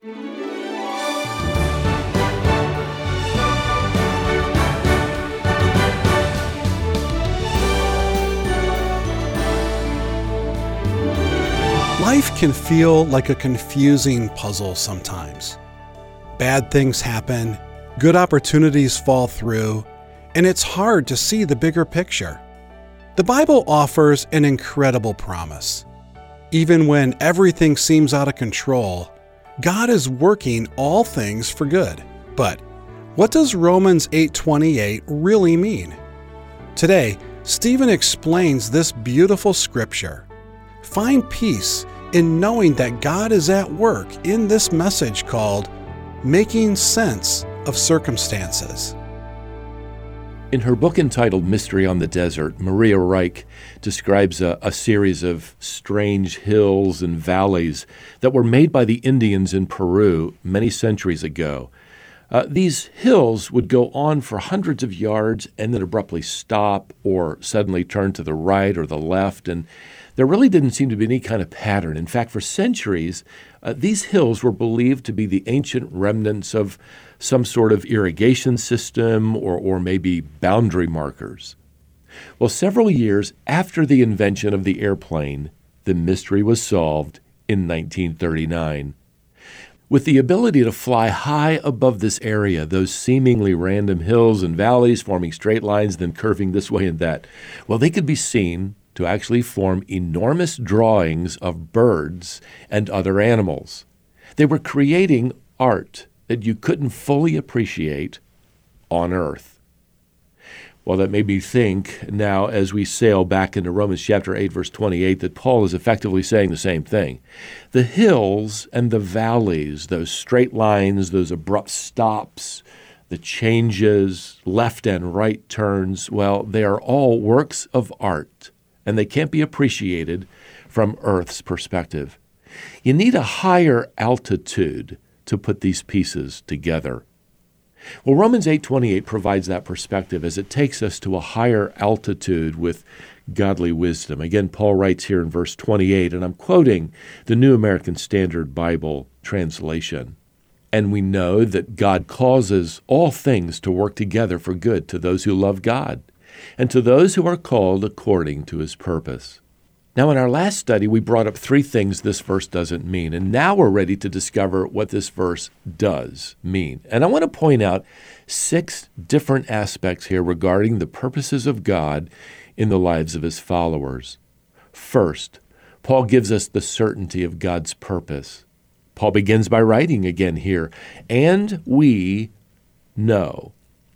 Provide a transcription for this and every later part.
Life can feel like a confusing puzzle sometimes. Bad things happen, good opportunities fall through, and it's hard to see the bigger picture. The Bible offers an incredible promise. Even when everything seems out of control, God is working all things for good. But what does Romans 8:28 really mean? Today, Stephen explains this beautiful scripture. Find peace in knowing that God is at work in this message called Making Sense of Circumstances. In her book entitled Mystery on the Desert, Maria Reich describes a series of strange hills and valleys that were made by the Indians in Peru many centuries ago. These hills would go on for hundreds of yards and then abruptly stop or suddenly turn to the right or the left, and there really didn't seem to be any kind of pattern. In fact, for centuries, these hills were believed to be the ancient remnants of some sort of irrigation system or maybe boundary markers. Well, several years after the invention of the airplane, the mystery was solved in 1939. With the ability to fly high above this area, those seemingly random hills and valleys forming straight lines, then curving this way and that, well, they could be seen to actually form enormous drawings of birds and other animals. They were creating art that you couldn't fully appreciate on Earth. Well, that made me think now as we sail back into Romans chapter 8, verse 28, that Paul is effectively saying the same thing. The hills and the valleys, those straight lines, those abrupt stops, the changes, left and right turns, well, they are all works of art, and they can't be appreciated from Earth's perspective. You need a higher altitude to put these pieces together. Well, Romans 8:28 provides that perspective as it takes us to a higher altitude with godly wisdom. Again, Paul writes here in verse 28, and I'm quoting the New American Standard Bible translation. And we know that God causes all things to work together for good to those who love God and to those who are called according to his purpose. Now, in our last study, we brought up three things this verse doesn't mean, and now we're ready to discover what this verse does mean. And I want to point out 6 different aspects here regarding the purposes of God in the lives of his followers. First, Paul gives us the certainty of God's purpose. Paul begins by writing again here, and we know.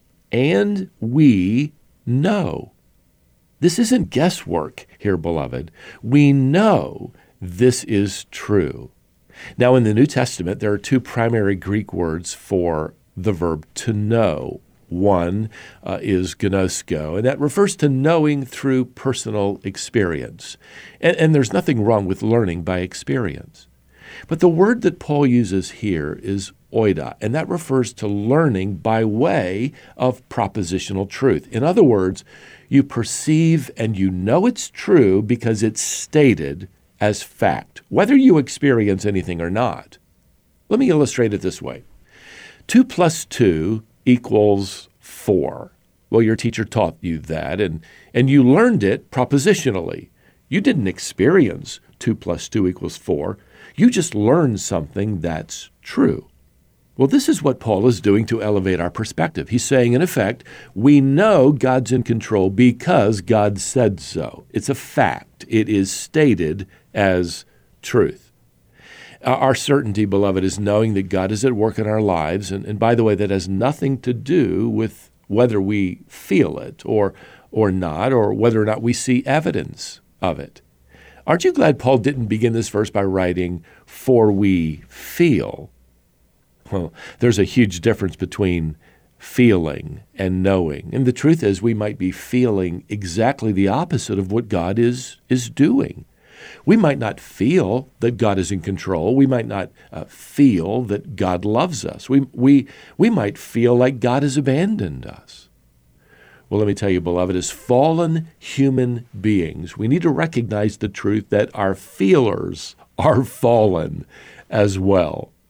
And we know. This isn't guesswork here, beloved. We know this is true. Now, in the New Testament, there are 2 primary Greek words for the verb to know. One is gnosko, and that refers to knowing through personal experience. And there's nothing wrong with learning by experience. But the word that Paul uses here is oida, and that refers to learning by way of propositional truth. In other words, you perceive and you know it's true because it's stated as fact, whether you experience anything or not. Let me illustrate it this way. 2 plus 2 equals 4. Well, your teacher taught you that, and you learned it propositionally. You didn't experience 2 plus 2 equals 4. You just learned something that's true. Well, this is what Paul is doing to elevate our perspective. He's saying, in effect, we know God's in control because God said so. It's a fact. It is stated as truth. Our certainty, beloved, is knowing that God is at work in our lives. And by the way, that has nothing to do with whether we feel it or not, or whether or not we see evidence of it. Aren't you glad Paul didn't begin this verse by writing, for we feel? Well, there's a huge difference between feeling and knowing. And the truth is we might be feeling exactly the opposite of what God is doing. We might not feel that God is in control. We might not feel that God loves us. We might feel like God has abandoned us. Well, let me tell you, beloved, as fallen human beings, we need to recognize the truth that our feelers are fallen as well.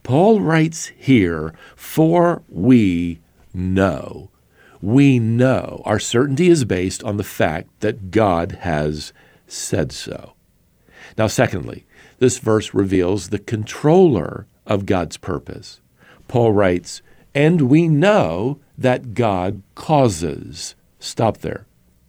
Paul writes here, for we know. We know. Our certainty is based on the fact that God has said so. Now, secondly, this verse reveals the controller of God's purpose. Paul writes, and we know that God causes. Stop there.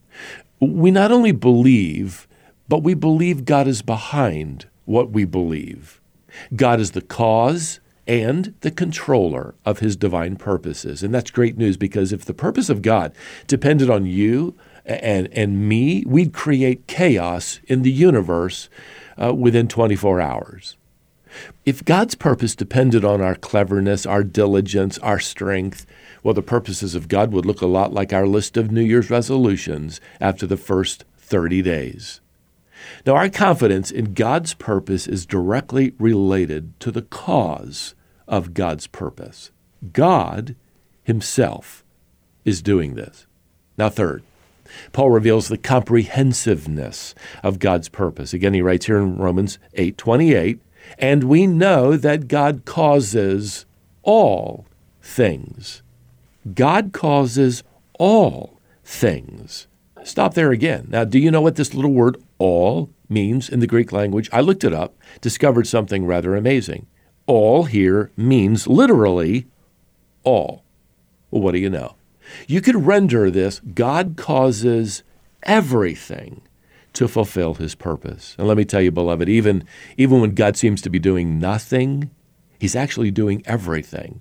We not only believe, but we believe God is behind what we believe. God is the cause and the controller of his divine purposes. And that's great news, because if the purpose of God depended on you and me, we'd create chaos in the universe within 24 hours. If God's purpose depended on our cleverness, our diligence, our strength, well, the purposes of God would look a lot like our list of New Year's resolutions after the first 30 days. Now, our confidence in God's purpose is directly related to the cause of God's purpose. God himself is doing this. Now, third, Paul reveals the comprehensiveness of God's purpose. Again, he writes here in Romans 8:28, and we know that God causes all things. God causes all things. Stop there again. Now, do you know what this little word all means in the Greek language? I looked it up, discovered something rather amazing. All here means literally all. Well, what do you know? You could render this, God causes everything to fulfill his purpose. And let me tell you, beloved, even when God seems to be doing nothing, he's actually doing everything.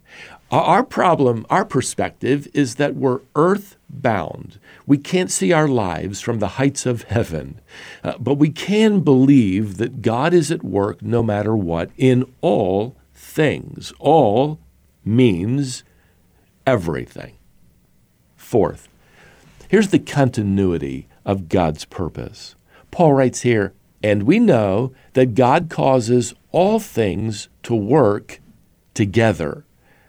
Our problem, our perspective, is that we're earthbound. We can't see our lives from the heights of heaven, but we can believe that God is at work no matter what in all things. All means everything. Fourth, here's the continuity of God's purpose. Paul writes here, and we know that God causes all things to work together.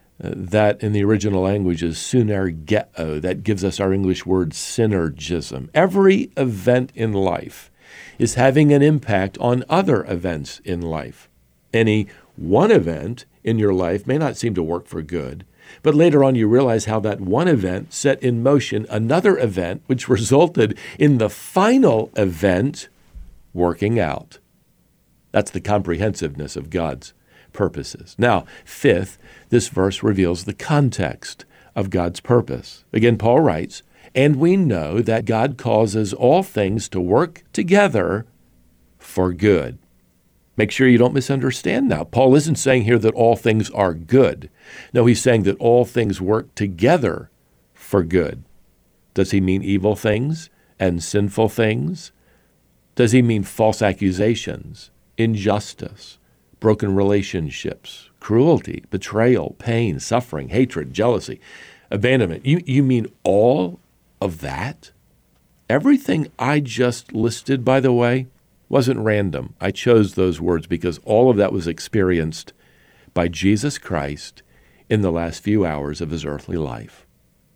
That in the original language is synergeo. That gives us our English word synergism. Every event in life is having an impact on other events in life. Any one event in your life may not seem to work for good, but later on you realize how that one event set in motion another event, which resulted in the final event working out. That's the comprehensiveness of God's purposes. Now, fifth, this verse reveals the context of God's purpose. Again, Paul writes, and we know that God causes all things to work together for good. Make sure you don't misunderstand now. Paul isn't saying here that all things are good. No, he's saying that all things work together for good. Does he mean evil things and sinful things? Does he mean false accusations, injustice, broken relationships, cruelty, betrayal, pain, suffering, hatred, jealousy, abandonment? You mean all of that? Everything I just listed, by the way, wasn't random. I chose those words because all of that was experienced by Jesus Christ in the last few hours of his earthly life.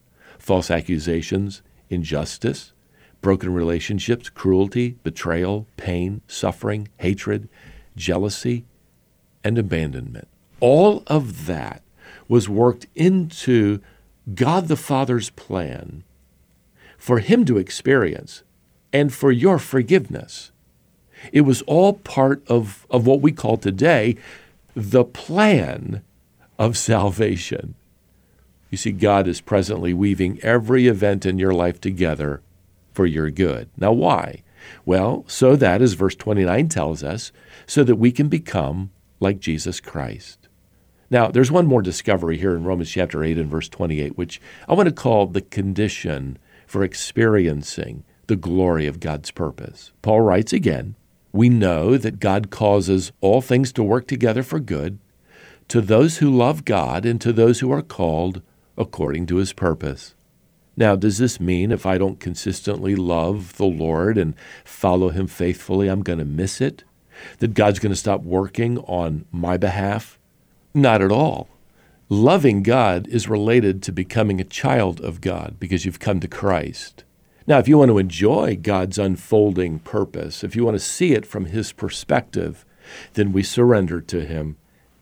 False accusations, injustice, broken relationships, cruelty, betrayal, pain, suffering, hatred, jealousy, and abandonment. All of that was worked into God the Father's plan for him to experience and for your forgiveness. It was all part of what we call today the plan of salvation. You see, God is presently weaving every event in your life together for your good. Now, why? Well, so that, as verse 29 tells us, so that we can become like Jesus Christ. Now, there's one more discovery here in Romans chapter 8 and verse 28, which I want to call the condition for experiencing the glory of God's purpose. Paul writes again, we know that God causes all things to work together for good to those who love God and to those who are called according to his purpose. Now, does this mean if I don't consistently love the Lord and follow him faithfully, I'm going to miss it? That God's going to stop working on my behalf? Not at all. Loving God is related to becoming a child of God because you've come to Christ. Now, if you want to enjoy God's unfolding purpose, if you want to see it from his perspective, then we surrender to him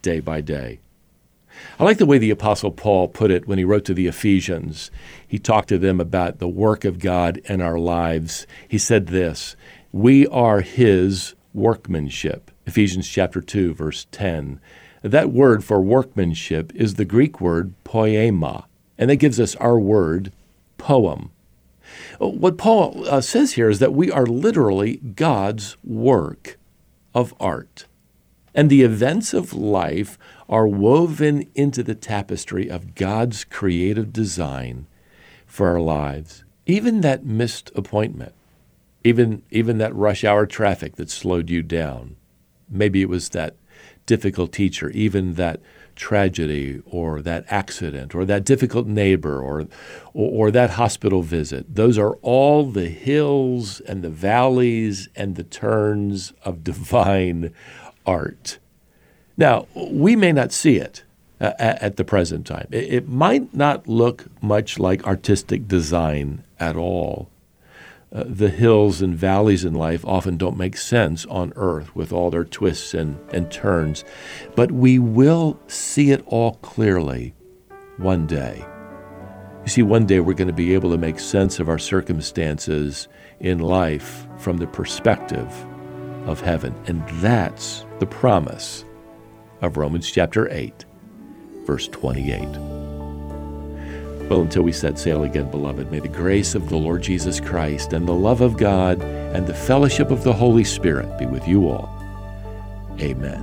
day by day. I like the way the Apostle Paul put it when he wrote to the Ephesians. He talked to them about the work of God in our lives. He said this, "We are his workmanship." Ephesians chapter 2, verse 10. That word for workmanship is the Greek word poema, and that gives us our word poem. What Paul says here is that we are literally God's work of art. And the events of life are woven into the tapestry of God's creative design for our lives. Even that missed appointment, even that rush hour traffic that slowed you down. Maybe it was that difficult teacher, even that tragedy or that accident or that difficult neighbor or that hospital visit. Those are all the hills and the valleys and the turns of divine art. Now, we may not see it at the present time. It might not look much like artistic design at all. The hills and valleys in life often don't make sense on earth with all their twists and turns, but we will see it all clearly one day. You see, one day we're going to be able to make sense of our circumstances in life from the perspective of heaven, and that's the promise of Romans chapter 8, verse 28. Well, until we set sail again, beloved, may the grace of the Lord Jesus Christ and the love of God and the fellowship of the Holy Spirit be with you all. Amen.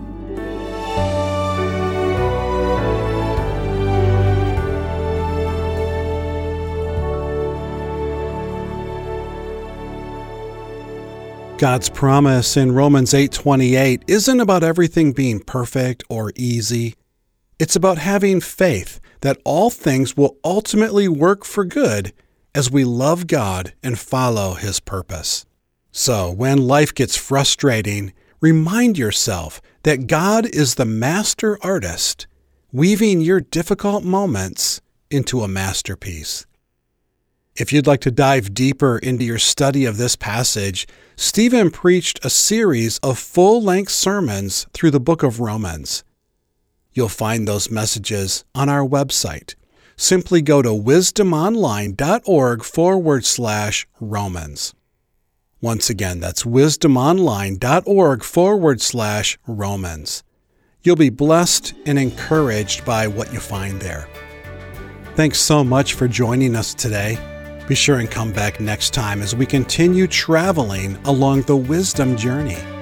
God's promise in Romans 8:28 isn't about everything being perfect or easy. It's about having faith that all things will ultimately work for good as we love God and follow His purpose. So, when life gets frustrating, remind yourself that God is the master artist, weaving your difficult moments into a masterpiece. If you'd like to dive deeper into your study of this passage, Stephen preached a series of full-length sermons through the book of Romans. You'll find those messages on our website. Simply go to wisdomonline.org/Romans. Once again, that's wisdomonline.org/Romans. You'll be blessed and encouraged by what you find there. Thanks so much for joining us today. Be sure and come back next time as we continue traveling along the wisdom journey.